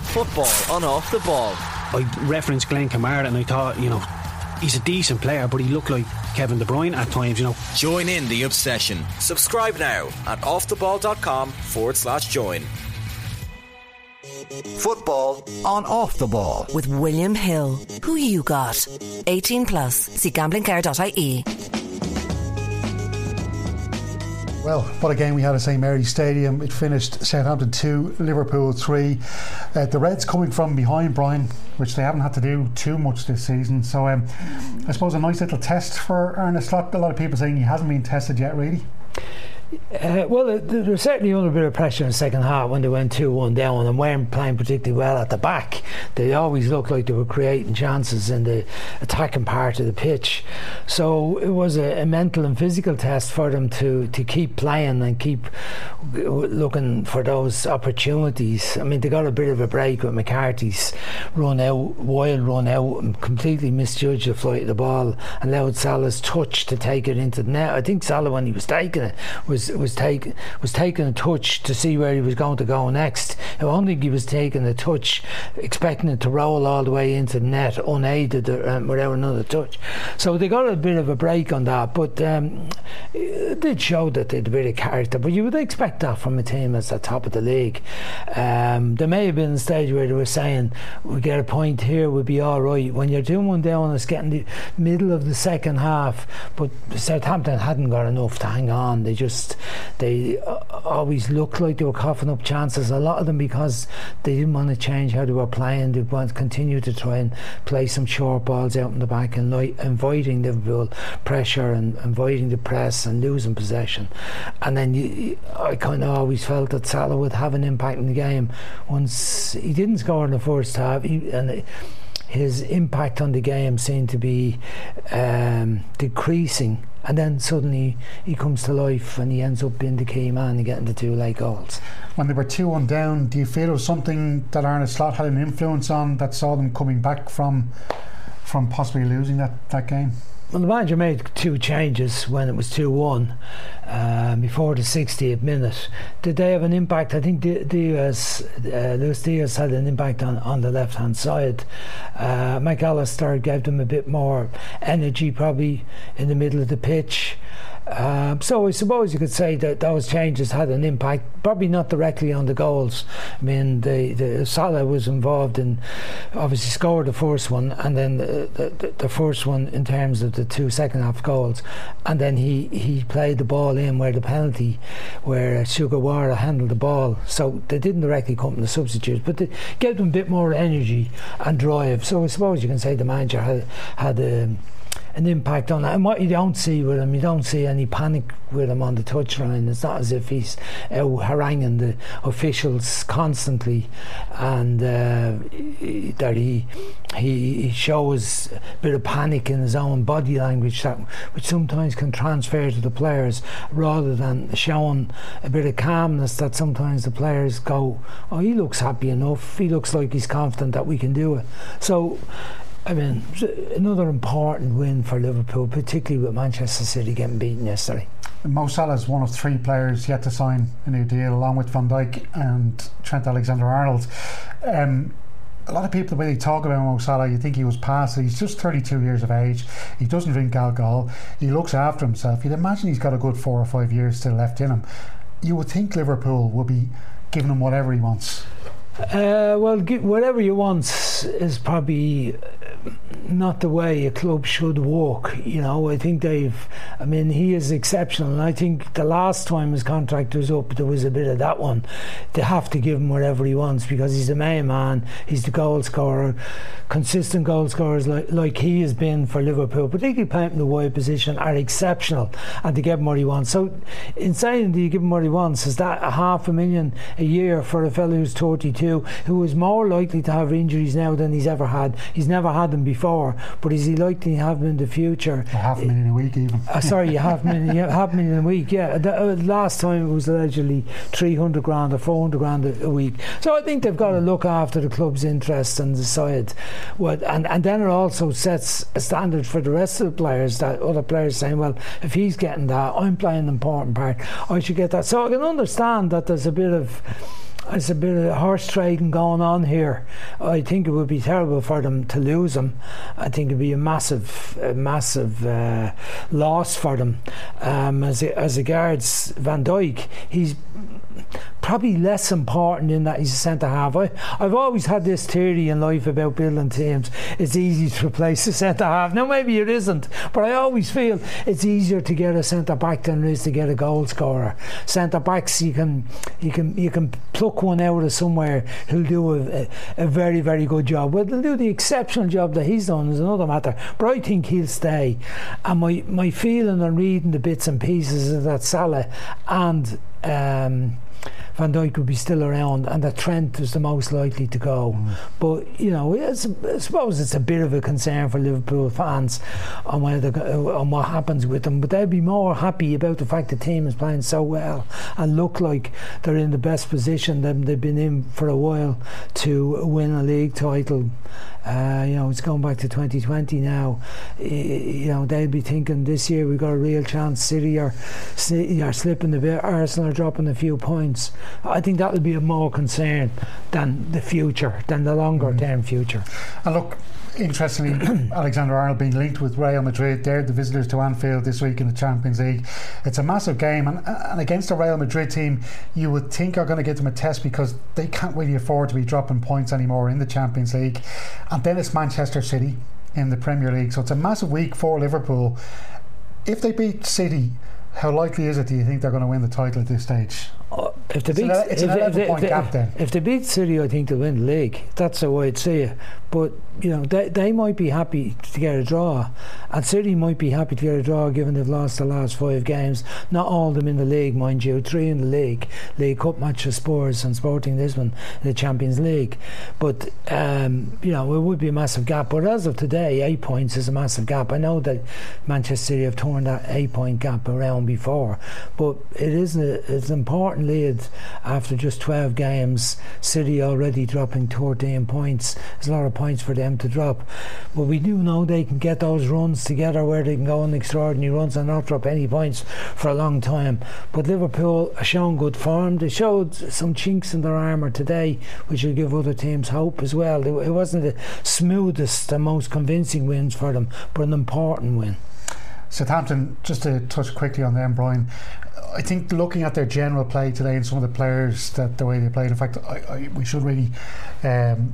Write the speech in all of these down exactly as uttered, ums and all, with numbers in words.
Football on Off the Ball. I referenced Glenn Kamara and I thought, you know, he's a decent player, but he looked like Kevin De Bruyne at times, you know. Join in the obsession. Subscribe now at offtheball.com forward slash join. Football on Off the Ball with William Hill. Who you got? eighteen plus. See gambling care dot I E. Well, what a game we had at St Mary's Stadium. It finished Southampton two, Liverpool three. Uh, the Reds coming from behind, Brian, which they haven't had to do too much this season. So um, I suppose a nice little test for Arne Slot. A lot of people saying he hasn't been tested yet, really. Uh, well, they were certainly under a bit of pressure in the second half when they went two one down and weren't playing particularly well at the back. They always looked like they were creating chances in the attacking part of the pitch. So it was a, a mental and physical test for them to, to keep playing and keep looking for those opportunities. I mean, they got a bit of a break with McCarthy's run out, wild run out, and completely misjudged the flight of the ball and allowed Salah's touch to take it into the net. I think Salah, when he was taking it, was was take, was taking a touch to see where he was going to go next. I don't think he was taking a touch expecting it to roll all the way into the net unaided or, um, without another touch. So they got a bit of a break on that, but um, it did show that they had a bit of character. But you would expect that from a team that's at the top of the league. Um, there may have been a stage where they were saying, we get a point here, we'll be all right. When you're doing one down, it's getting the middle of the second half, but Southampton hadn't got enough to hang on. They just they always looked like they were coughing up chances, a lot of them because they didn't want to change how they were playing. They wanted to continue to try and play some short balls out in the back and like avoiding Liverpool pressure and avoiding the press and losing possession. And then you, I kind of always felt that Salah would have an impact in the game. Once he didn't score in the first half, he, and it, his impact on the game seemed to be um, decreasing, and then suddenly he comes to life and he ends up being the key man and getting the two late goals. When they were two one down, do you feel it was something that Arne Slot had an influence on that saw them coming back from from possibly losing that, that game? Well, the manager made two changes when it was two one uh, before the sixtieth minute. Did they have an impact? I think Diaz, uh, Luis Diaz had an impact on, on the left hand side. uh, McAllister gave them a bit more energy probably in the middle of the pitch. Um, so I suppose you could say that those changes had an impact, probably not directly on the goals. I mean, the, the Salah was involved in, obviously scored the first one, and then the, the, the first one in terms of the two second half goals, and then he, he played the ball in where the penalty, where Sugawara handled the ball. So they didn't directly come from the substitutes, but they gave them a bit more energy and drive. So I suppose you can say the manager had had um, an impact on that. And what you don't see with him, you don't see any panic with him on the touchline. It's not as if he's out haranguing the officials constantly, and uh, that he, he he shows a bit of panic in his own body language, that which sometimes can transfer to the players, rather than showing a bit of calmness that sometimes the players go, oh, he looks happy enough, he looks like he's confident that we can do it. So I mean, another important win for Liverpool, particularly with Manchester City getting beaten yesterday. Mo Salah is one of three players yet to sign a new deal, along with Van Dijk and Trent Alexander-Arnold. Um, a lot of people, the way they talk about Mo Salah, you think he was past it. He's just thirty-two years of age. He doesn't drink alcohol. He looks after himself. You'd imagine he's got a good four or five years still left in him. You would think Liverpool will be giving him whatever he wants. Uh, well, whatever you want is probably not the way a club should work. You know, I think they've, I mean, he is exceptional, and I think the last time his contract was up, there was a bit of that one. They have to give him whatever he wants because he's the main man, he's the goal scorer, consistent goal scorers like, like he has been for Liverpool, particularly playing in the wide position, are exceptional, and to give him what he wants. So in saying, do you give him what he wants, is that a half a million a year for a fellow who's thirty-two, who is more likely to have injuries now than he's ever had? He's never had them before, but is he likely to have them in the future? A half a million a week even. Uh, sorry, half a million, yeah, half a million a week, yeah. The, uh, last time it was allegedly three hundred grand or four hundred grand a, a week. So I think they've got to look after the club's interests and decide what, and, and then it also sets a standard for the rest of the players, that other players saying, well, if he's getting that, I'm playing an important part, I should get that. So I can understand that there's a bit of There's a bit of horse trading going on here. I think it would be terrible for them to lose him. I think it'd be a massive, a massive uh, loss for them. Um, as a, as regards Van Dijk, he's probably less important in that he's a centre half. I, I've always had this theory in life about building teams. It's easy to replace a centre half. Now maybe it isn't, but I always feel it's easier to get a centre back than it is to get a goal scorer. Centre backs, you can you can you can pluck one out of somewhere who'll do a, a, a very very good job. Well, they'll do the exceptional job that he's done is another matter. But I think he'll stay. And my my feeling on reading the bits and pieces is that Salah and um, Van Dijk would be still around, and that Trent is the most likely to go. Mm. But you know, it's, I suppose it's a bit of a concern for Liverpool fans on whether on what happens with them. But they'll be more happy about the fact the team is playing so well and look like they're in the best position that they've been in for a while to win a league title. Uh, you know, it's going back to twenty twenty now. You know, they'll be thinking this year we've got a real chance. City are, are slipping a bit, Arsenal are dropping a few points. I think that will be a more concern than the future, than the longer term future. And look, interestingly, Alexander Arnold being linked with Real Madrid. They're the visitors to Anfield this week in the Champions League. It's a massive game, and, and against a Real Madrid team you would think are going to give them a test, because they can't really afford to be dropping points anymore in the Champions League. And then it's Manchester City in the Premier League, so it's a massive week for Liverpool. If they beat City, how likely is it, do you think, they're going to win the title at this stage? Uh, if they beat, it's an eleven point gap then. If they beat City, I think they'll win the league. That's the way I'd see it. But you know, they they might be happy to get a draw, and City might be happy to get a draw given they've lost the last five games. Not all of them in the league, mind you. Three in the league, League Cup match with Spurs and Sporting Lisbon in the Champions League. But um, you know, it would be a massive gap. But as of today, eight points is a massive gap. I know that Manchester City have torn that eight point gap around before, but it is a, it's important lead after just twelve games. City already dropping thirteen points. There's a lot of points for them to drop, but we do know they can get those runs together where they can go on extraordinary runs and not drop any points for a long time. But Liverpool are showing good form. They showed some chinks in their armour today, which will give other teams hope as well. It wasn't the smoothest and most convincing wins for them, but an important win. Southampton, just to touch quickly on them, Brian, I think looking at their general play today and some of the players, that the way they played, in fact I, I, we should really um,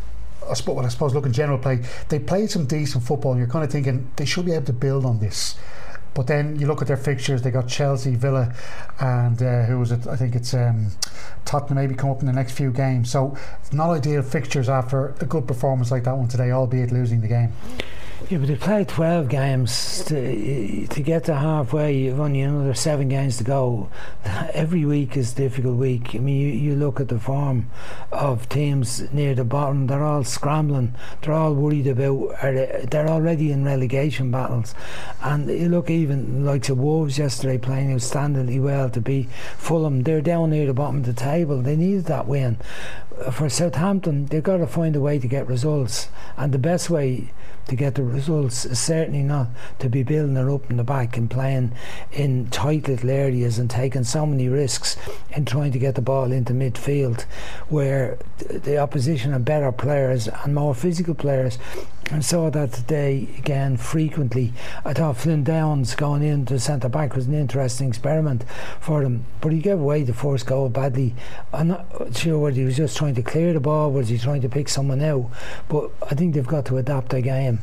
I suppose, well, I suppose looking general play, they played some decent football. You're kind of thinking they should be able to build on this. But then you look at their fixtures, they got Chelsea, Villa, and uh, who was it? I think it's um, Tottenham maybe come up in the next few games. So it's not ideal fixtures after a good performance like that one today, albeit losing the game. Yeah, but they played twelve games to, to get to halfway. You've only another seven games to go. Every week is a difficult week. I mean, you, you look at the form of teams near the bottom, they're all scrambling, they're all worried about, are they, they're already in relegation battles. And you look even like the Wolves yesterday playing outstandingly well to beat Fulham. They're down near the bottom of the table. They needed that win. For Southampton, they've got to find a way to get results, and the best way to get the results is certainly not to be building it up in the back and playing in tight little areas and taking so many risks in trying to get the ball into midfield, where the opposition are better players and more physical players. And saw that today again frequently. I thought Flynn Downs going into centre back was an interesting experiment for them, but he gave away the first goal badly. I'm not sure whether he was just trying to clear the ball, was he trying to pick someone out, but I think they've got to adapt their game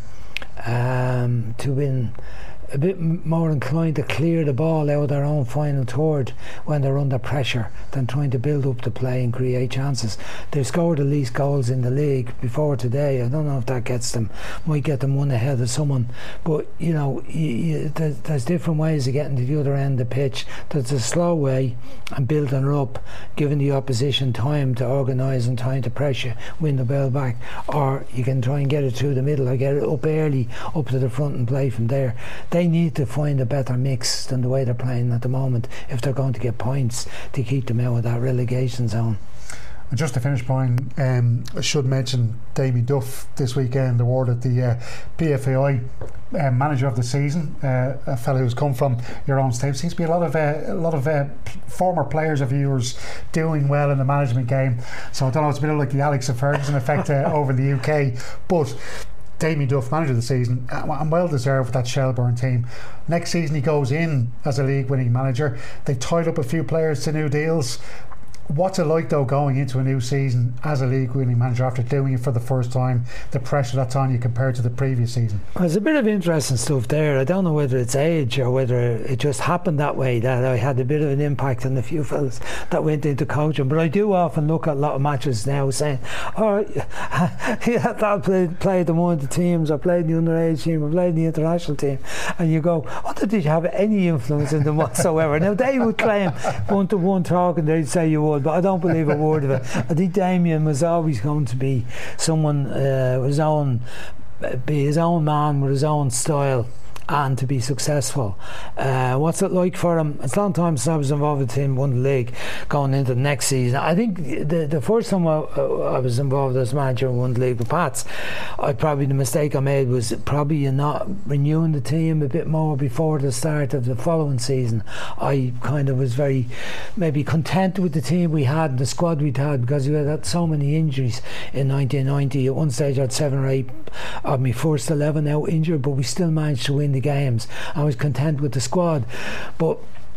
um, to win. A bit more inclined to clear the ball out of their own final third when they're under pressure than trying to build up the play and create chances. They've scored the least goals in the league before today. I don't know if that gets them, might get them one ahead of someone, but you know, you, you, there's, there's different ways of getting to the other end of the pitch. There's a slow way and building it up, giving the opposition time to organise and time to pressure, win the ball back, or you can try and get it through the middle or get it up early up to the front and play from there. They need to find a better mix than the way they're playing at the moment if they're going to get points to keep them out of that relegation zone. And just to finish, Brian, um, I should mention Damien Duff this weekend awarded the uh, P F A I uh, Manager of the Season, uh, a fellow who's come from your own state. Seems to be a lot of uh, a lot of uh, former players of yours doing well in the management game. So I don't know, it's a bit like the Alex Ferguson effect uh, over in the U K, but Damien Duff, Manager of the Season, and well deserved with that Shelbourne team. Next season he goes in as a league winning manager. They tied up a few players to new deals. What's it like though going into a new season as a league winning manager after doing it for the first time, the pressure that's on you compared to the previous season? There's a bit of interesting stuff there. I don't know whether it's age or whether it just happened that way, that I had a bit of an impact on the few fellas that went into coaching. But I do often look at a lot of matches now saying, oh, yeah, that played, played in one of the teams, I played in the underage team, I played in the international team, and you go, oh, did you have any influence in them whatsoever? Now they would claim one to one talking, they'd say you would, but I don't believe a word of it. I think Damien was always going to be someone uh, with his own, be his own man with his own style, and to be successful. Uh, what's it like for him? It's a long time since I was involved with him, won the league, going into the next season. I think the the first time I, I was involved as manager and won the league with Pats, I probably the mistake I made was probably in not renewing the team a bit more before the start of the following season. I kind of was very maybe content with the team we had, the squad we'd had, because we had had so many injuries in nineteen ninety. At one stage I had seven or eight of my first eleven out injured, but we still managed to win the games. I was content with the squad, but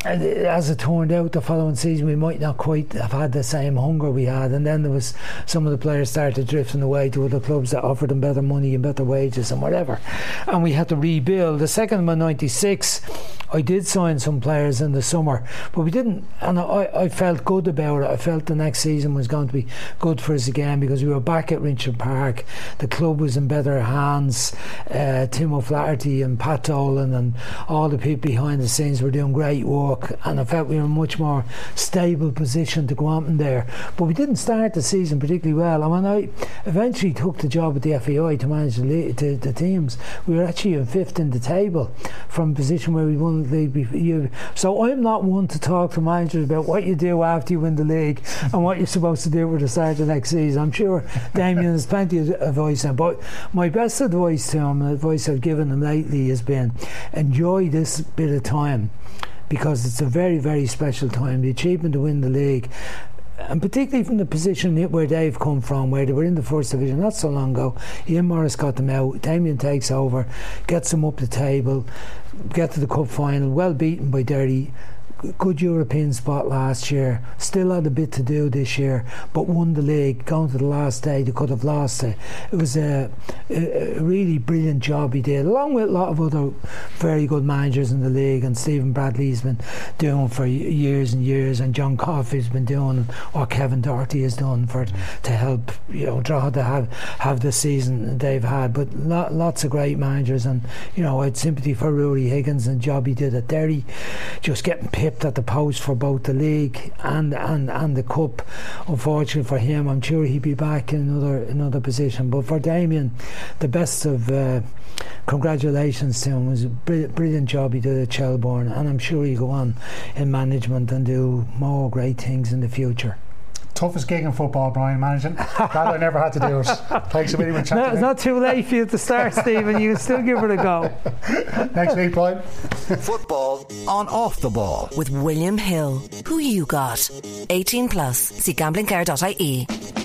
as it turned out, the following season we might not quite have had the same hunger we had, and then there was some of the players started drifting away to other clubs that offered them better money and better wages and whatever, and we had to rebuild. The second one, ninety-six, I did sign some players in the summer, but we didn't, and I, I felt good about it. I felt the next season was going to be good for us again, because we were back at Rinchin Park, the club was in better hands. uh, Tim O'Flaherty and Pat Dolan and all the people behind the scenes were doing great work, and I felt we were in a much more stable position to go on in there. But we didn't start the season particularly well, and when I eventually took the job at the F A I to manage the, league, the, the teams, we were actually in fifth in the table from a position where we won the league before. So I'm not one to talk to managers about what you do after you win the league and what you're supposed to do with the start of the next season. I'm sure Damien has plenty of advice now, but my best advice to him, the advice I've given him lately, has been enjoy this bit of time, because it's a very, very special time. The achievement to win the league, and particularly from the position where they've come from, where they were in the first division not so long ago. Ian Morris got them out, Damien takes over, gets them up the table, get to the cup final, well beaten by Derry. Good European spot last year, still had a bit to do this year, but won the league, going to the last day. They could have lost it. It was a, a, a really brilliant job he did, along with a lot of other very good managers in the league, and Stephen Bradley's been doing for years and years, and John Coffey's been doing what Kevin Doherty has done for to help, you know, draw to have have the season they've had. But lot, lots of great managers, and you know, I had sympathy for Rory Higgins and the job he did at Derry, just getting pipped at the post for both the league and and and the cup. Unfortunately for him, I'm sure he'd be back in another another position. But for Damien, the best of uh, congratulations to him. It was a brilliant, brilliant job he did at Shelbourne, and I'm sure he'll go on in management and do more great things in the future. Toughest gig in football, Brian, managing. Glad I never had to do it. Thanks a million for no, It's not too late for you to start, Stephen. You can still give it a go. Next week, Brian. Football on Off the Ball with William Hill. Who you got? eighteen plus. See gambling care dot I E.